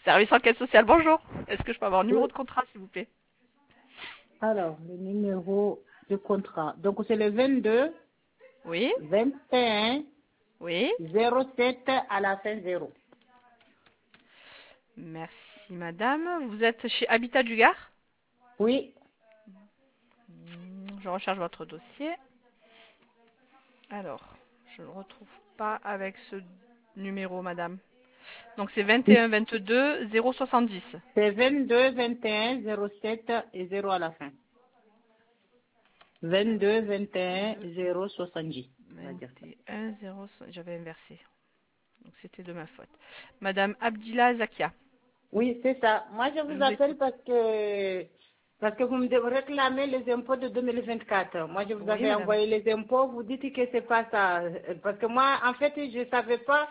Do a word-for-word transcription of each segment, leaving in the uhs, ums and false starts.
Service enquête sociale, bonjour. Est-ce que je peux avoir un numéro de contrat, s'il vous plaît? Alors, le numéro de contrat. Donc, c'est le vingt-deux, Oui, vingt et un, oui. zéro sept à la fin zéro. Merci, madame. Vous êtes chez Habitat du Gard? Oui, Je recherche votre dossier. Alors, je ne le retrouve pas avec ce numéro, madame. Donc, c'est vingt et un vingt-deux zéro soixante-dix. c'est vingt-deux, vingt et un, zéro sept et zéro à la fin. vingt-deux, vingt et un, zéro soixante-dix. On va dire ça. vingt et un zéro. J'avais inversé. Donc, c'était de ma faute. Madame Abdillah Zakia. Oui, c'est ça. Moi, je Je vous vous appelle écoute. parce que parce que vous me devez réclamer les impôts de deux mille vingt-quatre. Moi, je vous Oui, avais madame. envoyé les impôts. Vous dites que c'est pas ça. Parce que moi, en fait, je savais pas.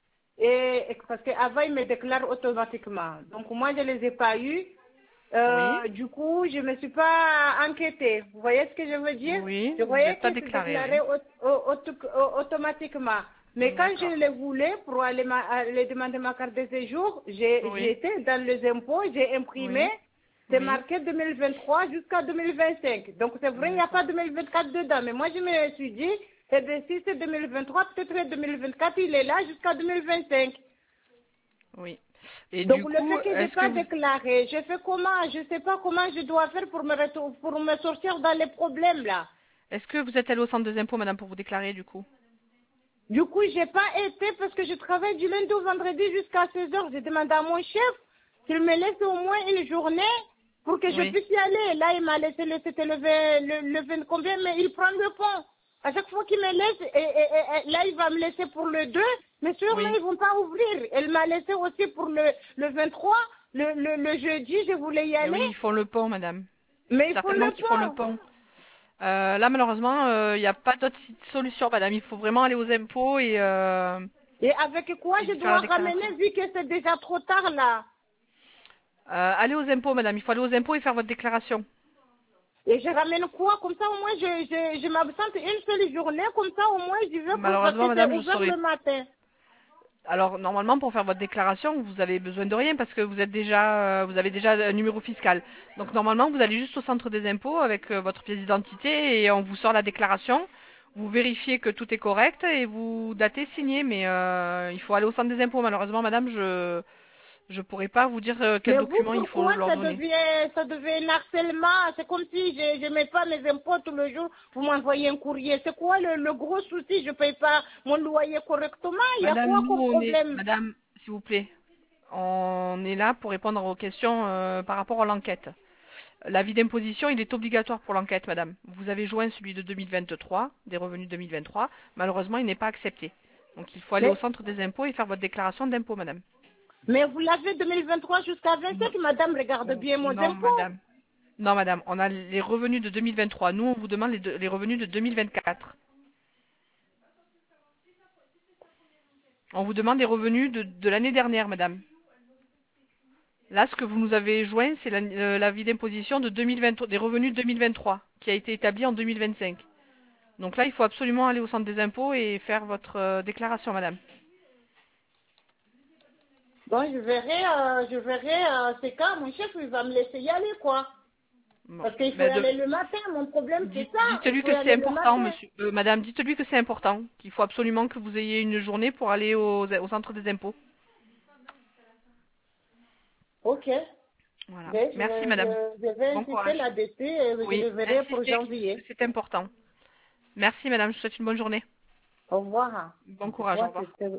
Et, et parce qu'avant, ils me déclarent automatiquement. Donc, moi, je les ai pas eus. Oui. Euh, du coup, je me suis pas enquêtée. Vous voyez ce que je veux dire? Oui, Je vous voyais n'êtes pas que c'est déclaré, déclaré oui. au- au- auto- au- automatiquement. Mais quand je D'accord. le voulais pour aller, ma- aller demander ma carte de séjour, j'ai j'ai Oui, été dans les impôts, j'ai imprimé, oui, c'est oui. marqué deux mille vingt-trois jusqu'à deux mille vingt-cinq. Donc c'est vrai, il n'y a pas D'accord. deux mille vingt-quatre dedans. Mais moi, je me suis dit, eh bien, si c'est deux mille vingt-trois, peut-être deux mille vingt-quatre, il est là jusqu'à deux mille vingt-cinq. Oui. Et Donc du le coup, fait que je n'ai est-ce que pas vous déclaré, je fais comment? Je ne sais pas comment je dois faire pour me, retou- pour me sortir dans les problèmes là. est-ce que vous êtes allé au centre des impôts, madame, pour vous déclarer du coup? Du coup, j'ai pas été parce que je travaille du lundi au vendredi jusqu'à seize heures. J'ai demandé à mon chef qu'il me laisse au moins une journée pour que je Oui, puisse y aller. Là, il m'a laissé, le- c'était le vingt, le, le vingt combien, mais il prend le pont. À chaque fois qu'il me laisse, et, et- et- et là, il va me laisser pour le deux, mais sûrement, oui. ils vont pas ouvrir. Elle m'a laissé aussi pour le, le vingt-trois, le, le, le jeudi, je voulais y Et oui, aller, ils font le pont, madame. mais il faut Certainement le qu'ils font le pont. pont. Euh, là, malheureusement, euh, il n'y a pas d'autre si- solution, madame. Il faut vraiment aller aux impôts et, euh, Et avec quoi et je faire la dois déclaration. ramener vu que c'est déjà trop tard là? Euh, allez aux impôts, madame. Il faut aller aux impôts et faire votre déclaration. Et je ramène quoi? Comme ça, au moins, je, je, je m'absente une seule journée. Comme ça, au moins, je vais pour- parce Malheureusement, que c'est madame, je ouvert saurais. le matin. Alors, normalement, pour faire votre déclaration, vous avez besoin de rien parce que vous êtes déjà, euh, vous avez déjà un numéro fiscal. Donc, normalement, vous allez juste au centre des impôts avec euh, votre pièce d'identité et on vous sort la déclaration. Vous vérifiez que tout est correct et vous datez, signez. Mais euh, il faut aller au centre des impôts. Malheureusement, madame, je je pourrais pas vous dire euh, quel Mais vous, document il faut pourquoi leur ça donner. devient, ça devient un harcèlement? C'est comme si je ne mets pas mes impôts tous les jours. Vous m'envoyez un courrier. C'est quoi le, le gros souci? Je ne paye pas mon loyer correctement. Il y a Madame, quoi nous, comme on est, problème? madame, s'il vous plaît, on est là pour répondre aux questions euh, par rapport à l'enquête. L'avis d'imposition, il est obligatoire pour l'enquête, madame. Vous avez joint celui de deux mille vingt-trois, des revenus deux mille vingt-trois. Malheureusement, il n'est pas accepté. Donc, il faut aller au Mais, centre des impôts et faire votre déclaration d'impôt, madame. mais vous l'avez deux mille vingt-trois jusqu'à vingt-cinq, Non, madame, regarde oh, bien mon non, impôt. madame. Non, madame, on a les revenus de deux mille vingt-trois. Nous, on vous demande les, de- les revenus de deux mille vingt-quatre. On vous demande les revenus de, de l'année dernière, madame. Là, ce que vous nous avez joint, c'est la- euh, l'avis d'imposition de deux mille vingt, des revenus de deux mille vingt-trois, qui a été établi en deux mille vingt-cinq. Donc là, il faut absolument aller au centre des impôts et faire votre euh, déclaration, madame. Bon, je verrai, euh, je verrai, euh, c'est quand mon chef, il va me laisser y aller, quoi. Bon. Parce qu'il faut y Ben de- aller le matin. Mon problème, c'est dites- ça. Il dites-lui faut y que c'est aller le important, matin. monsieur. Euh, madame, dites-lui que c'est important, qu'il faut absolument que vous ayez une journée pour aller au, au centre des impôts. Ok. Voilà. Ben, je, Merci, madame. je, je vais Bon insister courage. là-dessus et je Oui, le verrai pour insistez, parce que janvier. c'est important. Merci, madame. Je vous souhaite une bonne journée. Au revoir. Bon Je courage. Au crois que revoir. c'est